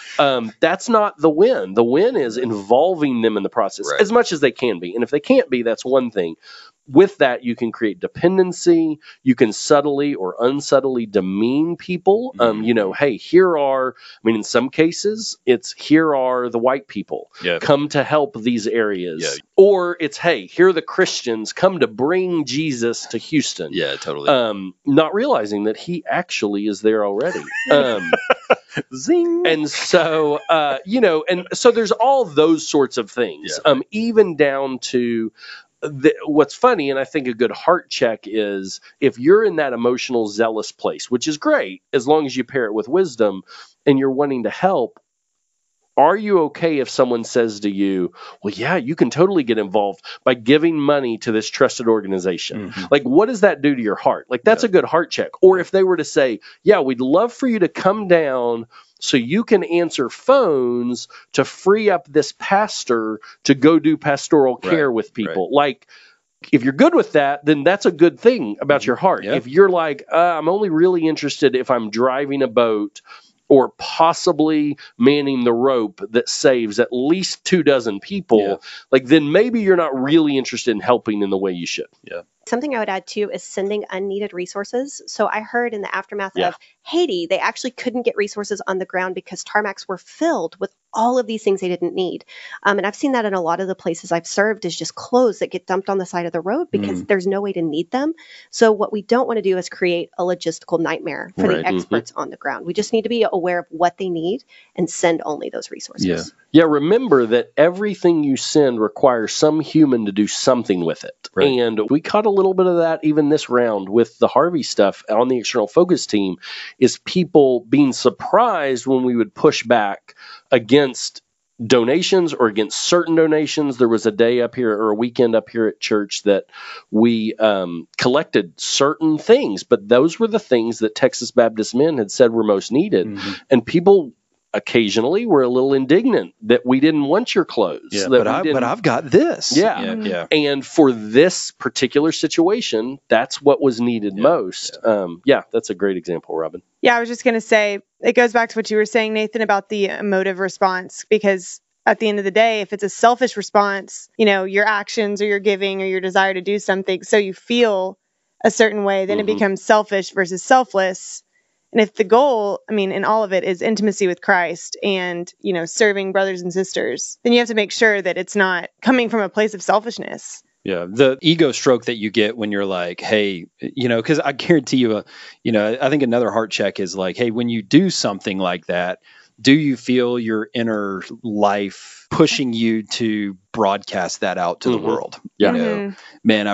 That's not the win. The win is involving them in the process as much as they can be. And if they can't be, that's one thing. With that, you can create dependency. You can subtly or unsubtly demean people. Hey, in some cases, it's here are the white people. Come to help these areas. Yeah. Or it's, hey, here are the Christians. Come to bring Jesus to Houston. Yeah, totally. Not realizing that he actually is there already. Zing. And so, and so there's all those sorts of things, even down to what's funny, and I think a good heart check is if you're in that emotional, zealous place, which is great as long as you pair it with wisdom and you're wanting to help. Are you okay if someone says to you, well, yeah, you can totally get involved by giving money to this trusted organization? Mhm. Like, what does that do to your heart? Like, that's a good heart check. Or if they were to say, yeah, we'd love for you to come down so you can answer phones to free up this pastor to go do pastoral care with people. Like, if you're good with that, then that's a good thing about your heart. Yeah. If you're like, I'm only really interested if I'm driving a boat or possibly manning the rope that saves at least 24 people, like then maybe you're not really interested in helping in the way you should. Yeah. Something I would add too is sending unneeded resources. So I heard in the aftermath of Haiti, they actually couldn't get resources on the ground because tarmacs were filled with all of these things they didn't need. And I've seen that in a lot of the places I've served is just clothes that get dumped on the side of the road because there's no way to need them. So what we don't want to do is create a logistical nightmare for the experts on the ground. We just need to be aware of what they need and send only those resources. Yeah, remember that everything you send requires some human to do something with it. Right. And we caught a little bit of that even this round with the Harvey stuff on the external focus team, is people being surprised when we would push back against donations or against certain donations. There was a day up here or a weekend up here at church that we collected certain things, but those were the things that Texas Baptist Men had said were most needed. And people occasionally were a little indignant that we didn't want your clothes. Yeah, but I've got this. Yeah. And for this particular situation, that's what was needed most. That's a great example, Robin. Yeah, I was just going to say, it goes back to what you were saying, Nathan, about the emotive response, because at the end of the day, if it's a selfish response, your actions or your giving or your desire to do something, so you feel a certain way, then it becomes selfish versus selfless. And if the goal, in all of it is intimacy with Christ and, serving brothers and sisters, then you have to make sure that it's not coming from a place of selfishness. Yeah, the ego stroke that you get when you're like, hey, because I guarantee you, I think another heart check is like, hey, when you do something like that, do you feel your inner life pushing you to broadcast that out to the world? Man,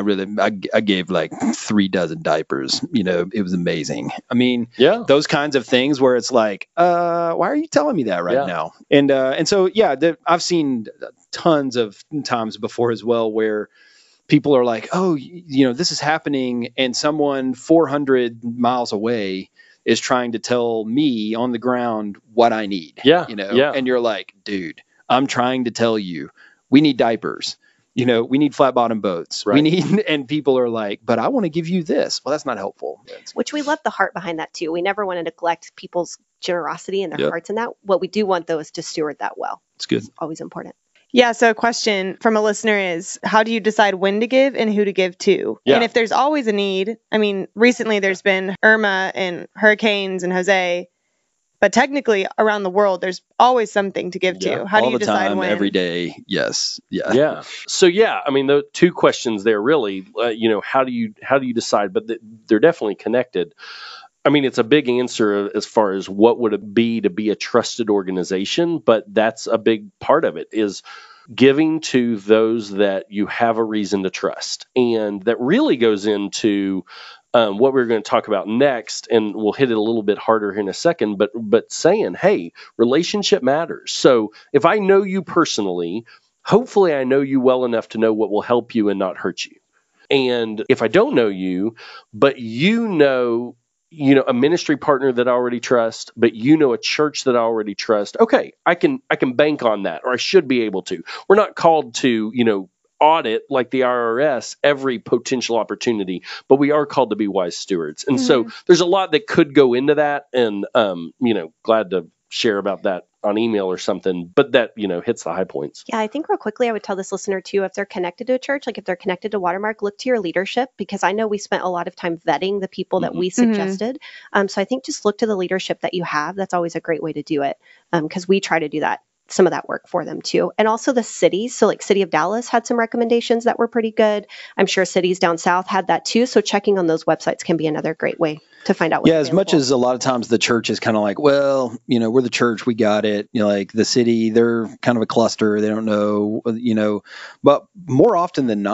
I gave like 3 dozen diapers. It was amazing. Those kinds of things where it's like, why are you telling me that right now? And so, I've seen tons of times before as well where people are like, oh, this is happening, and someone 400 miles away is trying to tell me on the ground what I need. And you're like, dude, I'm trying to tell you, we need diapers. We need flat bottom boats. Right. We need, and people are like, but I want to give you this. Well, that's not helpful. Which we love the heart behind that too. We never want to neglect people's generosity and their hearts in that. What we do want though is to steward that well. It's good. It's always important. Yeah. So a question from a listener is, how do you decide when to give and who to give to? Yeah. And if there's always a need, recently there's been Irma and hurricanes and Jose, but technically around the world, there's always something to give to. How do you decide time, when? every day. Yes. Yeah. Yeah. So the 2 questions there really, how do you decide, but they're definitely connected. It's a big answer as far as what would it be to be a trusted organization, but that's a big part of it is giving to those that you have a reason to trust. And that really goes into what we're going to talk about next, and we'll hit it a little bit harder here in a second, but saying, hey, relationship matters. So if I know you personally, hopefully I know you well enough to know what will help you and not hurt you. And if I don't know you, but a ministry partner that I already trust, but a church that I already trust, okay, I can bank on that, or I should be able to. We're not called to, audit like the IRS every potential opportunity, but we are called to be wise stewards. And so there's a lot that could go into that, and glad to share about that on email or something, but that, hits the high points. Yeah, I think real quickly, I would tell this listener too, if they're connected to a church, like if they're connected to Watermark, look to your leadership, because I know we spent a lot of time vetting the people that we suggested. So I think just look to the leadership that you have. That's always a great way to do it, because we try to do that. Some of that work for them too. And also the cities. So like City of Dallas had some recommendations that were pretty good. I'm sure cities down south had that too. So checking on those websites can be another great way to find out what's as much as a lot of times the church is kind of like, well, we're the church, we got it. Like the city, they're kind of a cluster. They don't know, but more often than not,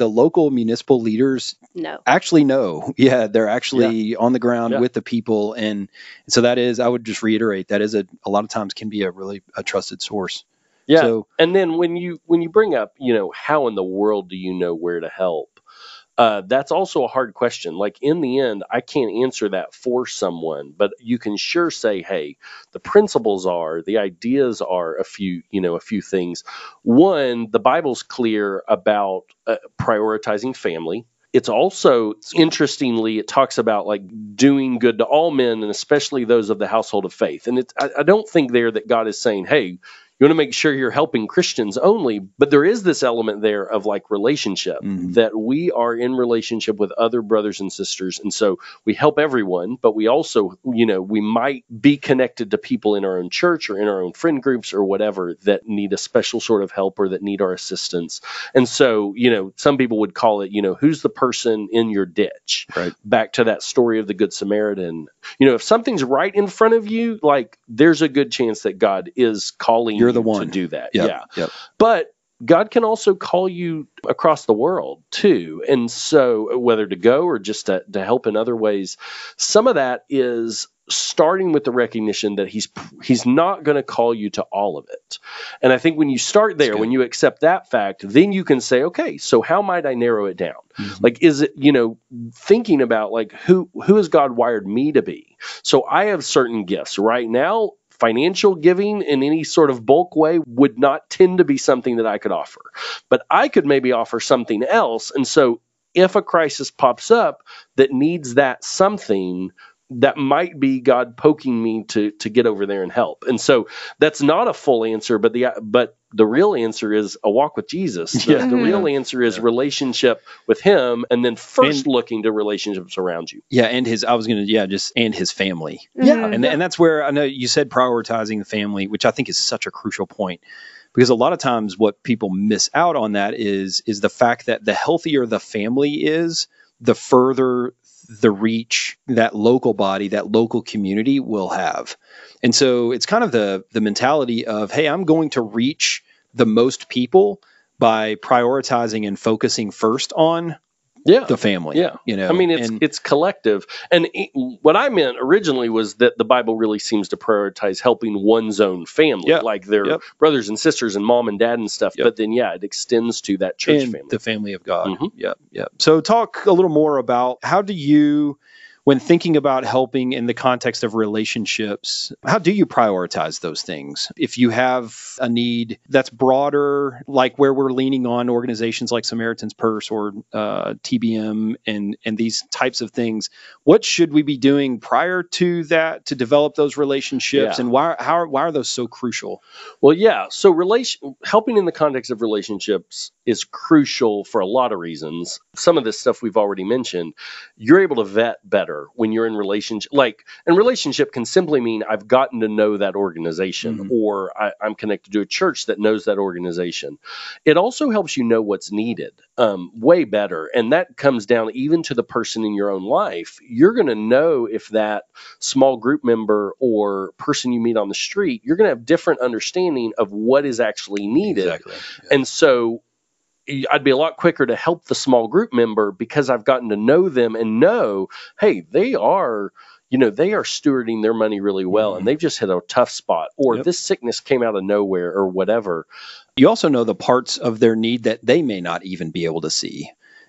the local municipal leaders No. actually know. Yeah, they're actually on the ground Yeah. with the people. And so that is, I would just reiterate, that is a lot of times can be a trusted source. Yeah. So, And then when you bring up, how in the world do you know where to help? That's also a hard question. Like in the end, I can't answer that for someone, but you can sure say, hey, the principles are, the ideas are a few things. One, the Bible's clear about prioritizing family. It's also, interestingly, it talks about like doing good to all men and especially those of the household of faith. And I don't think there that God is saying, hey, you want to make sure you're helping Christians only, but there is this element there of like relationship, that we are in relationship with other brothers and sisters. And so we help everyone, but we also, we might be connected to people in our own church or in our own friend groups or whatever that need a special sort of help or that need our assistance. And so, some people would call it, who's the person in your ditch? right. Back to that story of the Good Samaritan. If something's right in front of you, like there's a good chance that God is calling You're you the one to do that. Yep, Yeah. Yep. But God can also call you across the world too. And so whether to go or just to help in other ways, some of that is starting with the recognition that he's not going to call you to all of it. And I think when you start there, when you accept that fact, then you can say, okay, so how might I narrow it down? Like, is it, thinking about like who has God wired me to be? So I have certain gifts right now. Financial giving in any sort of bulk way would not tend to be something that I could offer, but I could maybe offer something else. And so if a crisis pops up that needs that something, that might be God poking me to get over there and help. And so that's not a full answer, but the real answer is a walk with Jesus. The real answer is relationship with him, and then first looking to relationships around you. Yeah, and his family. Yeah. And that's where I know you said prioritizing the family, which I think is such a crucial point, because a lot of times what people miss out on that is the fact that the healthier the family is, the further the reach that local body, that local community will have. And so it's kind of the mentality of, hey, I'm going to reach the most people by prioritizing and focusing first on the family. Yeah. I mean, it's collective. And what I meant originally was that the Bible really seems to prioritize helping one's own family, like their brothers and sisters and mom and dad and stuff. But then, it extends to that church and family. The family of God. Yep. So talk a little more about how do you, when thinking about helping in the context of relationships, how do you prioritize those things? If you have a need that's broader, like where we're leaning on organizations like Samaritan's Purse or TBM and these types of things, what should we be doing prior to that to develop those relationships? And why are those so crucial? Well, so helping in the context of relationships is crucial for a lot of reasons. Some of this stuff we've already mentioned. You're able to vet better when you're in relationship. And relationship can simply mean I've gotten to know that organization, or I'm connected to a church that knows that organization. It also helps you know what's needed way better. And that comes down even to the person in your own life. You're going to know if that small group member or person you meet on the street, you're going to have different understanding of what is actually needed. Exactly. And so I'd be a lot quicker to help the small group member because I've gotten to know them and know, hey, they are stewarding their money really well, and they've just hit a tough spot, or this sickness came out of nowhere or whatever. You also know the parts of their need that they may not even be able to see.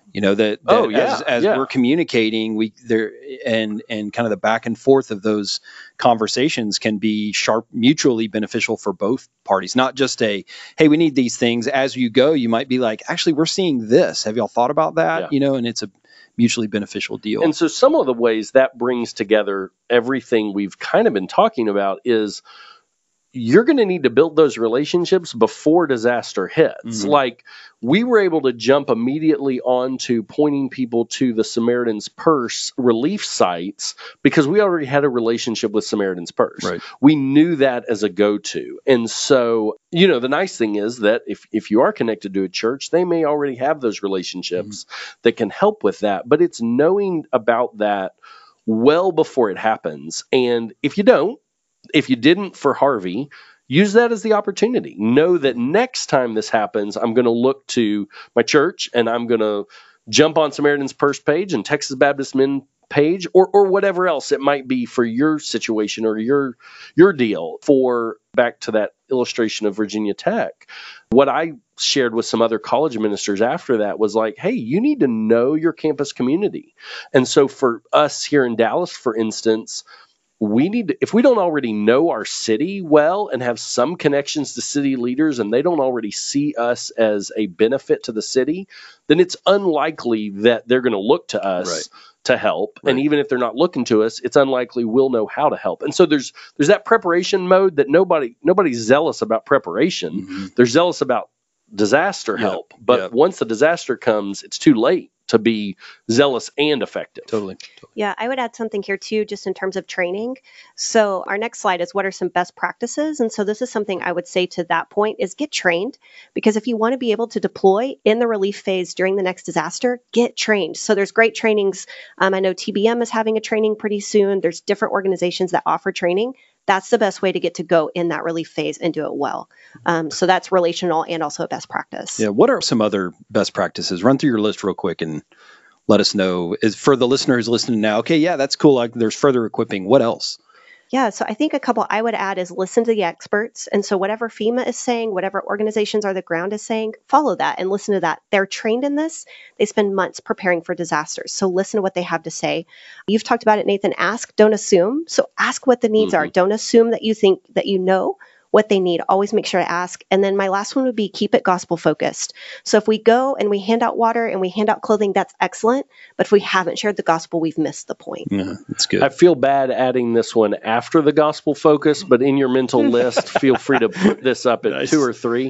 As we're communicating, and kind of the back and forth of those conversations can be mutually beneficial for both parties. Not just hey, we need these things. As you go, you might be like, actually, we're seeing this. Have y'all thought about that? And it's a mutually beneficial deal. And so some of the ways that brings together everything we've kind of been talking about is you're going to need to build those relationships before disaster hits. Like we were able to jump immediately onto pointing people to the Samaritan's Purse relief sites because we already had a relationship with Samaritan's Purse. Right. We knew that as a go-to. And so, the nice thing is that if you are connected to a church, they may already have those relationships that can help with that. But it's knowing about that well before it happens. And if you didn't for Harvey, use that as the opportunity. Know that next time this happens, I'm going to look to my church and I'm going to jump on Samaritan's Purse page and Texas Baptist Men page or whatever else it might be for your situation or your deal. For back to that illustration of Virginia Tech, what I shared with some other college ministers after that was like, hey, you need to know your campus community. And so for us here in Dallas, for instance, we need to, if we don't already know our city well and have some connections to city leaders and they don't already see us as a benefit to the city, then it's unlikely that they're going to look to us to help. And even if they're not looking to us, it's unlikely we'll know how to help. And so there's that preparation mode that nobody's zealous about preparation. They're zealous about disaster help. But once the disaster comes, it's too late to be zealous and effective. Totally. Yeah, I would add something here too, just in terms of training. So our next slide is what are some best practices? And so this is something I would say to that point is get trained, because if you want to be able to deploy in the relief phase during the next disaster, get trained. So there's great trainings. I know TBM is having a training pretty soon. There's different organizations that offer training. That's the best way to get to go in that relief phase and do it well. So that's relational and also a best practice. Yeah. What are some other best practices? Run through your list real quick and let us know. Is for the listeners listening now, okay, yeah, that's cool. Like, there's further equipping. What else? Yeah, so I think a couple I would add is listen to the experts. And so whatever FEMA is saying, whatever organizations or the ground is saying, follow that and listen to that. They're trained in this. They spend months preparing for disasters. So listen to what they have to say. You've talked about it, Nathan. Ask, don't assume. So ask what the needs are. Don't assume that you think that you know what they need. Always make sure to ask. And then my last one would be keep it gospel focused. So if we go and we hand out water and we hand out clothing, that's excellent. But if we haven't shared the gospel, we've missed the point. Yeah, that's good. I feel bad adding this one after the gospel focus, but in your mental list, feel free to put this up at 2 or 3.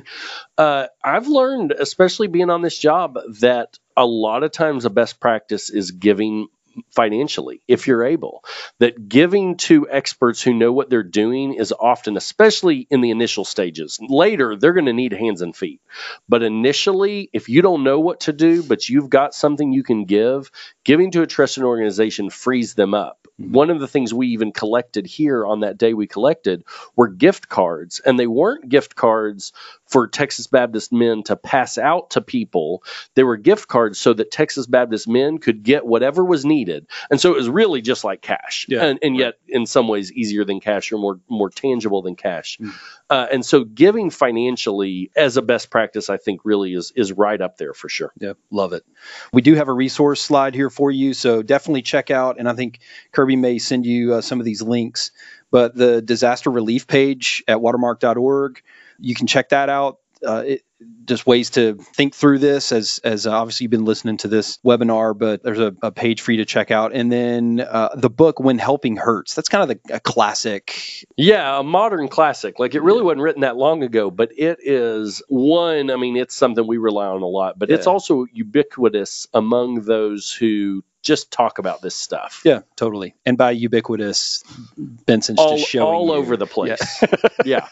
I've learned, especially being on this job, that a lot of times a best practice is giving financially, if you're able. That giving to experts who know what they're doing is often, especially in the initial stages. Later, they're going to need hands and feet. But initially, if you don't know what to do, but you've got something you can give, giving to a trusted organization frees them up. One of the things we even collected here on that day we collected were gift cards, and they weren't gift cards for Texas Baptist Men to pass out to people. They were gift cards so that Texas Baptist Men could get whatever was needed. And so it was really just like cash, and yet in some ways easier than cash or more tangible than cash. And so giving financially as a best practice, I think really is right up there for sure. Yeah, love it. We do have a resource slide here for you, so definitely check out, and I think Kirby may send you some of these links, but the disaster relief page at watermark.org, you can check that out. Just ways to think through this as obviously you've been listening to this webinar, but there's a page for you to check out. And then the book, When Helping Hurts, that's kind of a classic. Yeah, a modern classic. Like, it really wasn't written that long ago, but it is one, I mean, it's something we rely on a lot, but it's also ubiquitous among those who just talk about this stuff. Yeah, totally. And by ubiquitous, Benson's just showing all you. over the place. Yeah.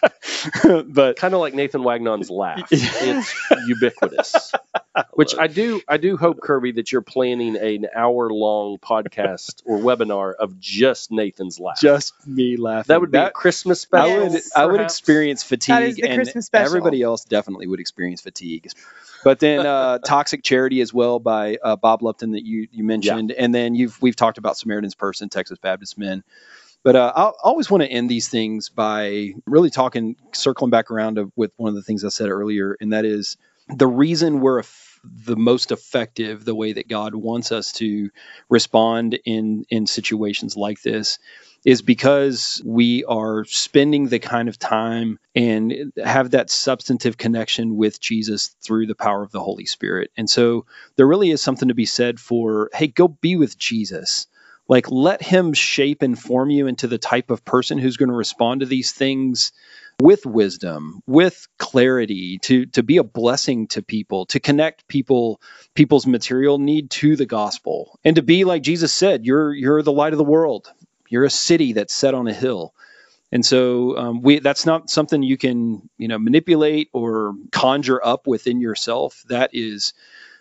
But kind of like Nathan Wagnon's laugh. It's ubiquitous. Which I do hope, Kirby, that you're planning an hour-long podcast or webinar of just Nathan's laugh. Just me laughing. That would be a Christmas special. I would experience fatigue. That is the Christmas special. Everybody else definitely would experience fatigue. But then Toxic Charity as well by Bob Lupton that you mentioned. Yeah. And then we've talked about Samaritan's Purse and Texas Baptist Men. But I always want to end these things by really circling back around with one of the things I said earlier, and that is the reason we're the most effective, the way that God wants us to respond in situations like this, is because we are spending the kind of time and have that substantive connection with Jesus through the power of the Holy Spirit. And so there really is something to be said for, hey, go be with Jesus. Like, let him shape and form you into the type of person who's going to respond to these things with wisdom, with clarity, to be a blessing to people, to connect people's material need to the gospel, and to be, like Jesus said, you're the light of the world. You're a city that's set on a hill. And so that's not something you can manipulate or conjure up within yourself. That is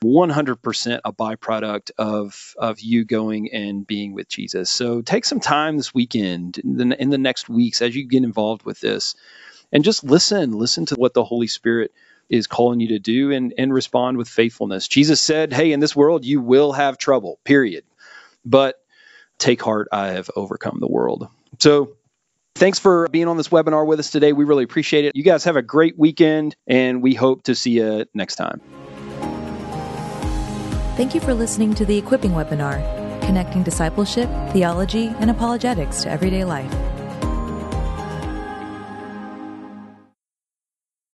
100% a byproduct of you going and being with Jesus. So take some time this weekend, in the next weeks, as you get involved with this, and just listen to what the Holy Spirit is calling you to do, and respond with faithfulness. Jesus said, hey, in this world, you will have trouble, period. But take heart, I have overcome the world. So thanks for being on this webinar with us today. We really appreciate it. You guys have a great weekend, and we hope to see you next time. Thank you for listening to the Equipping Webinar, connecting discipleship, theology, and apologetics to everyday life.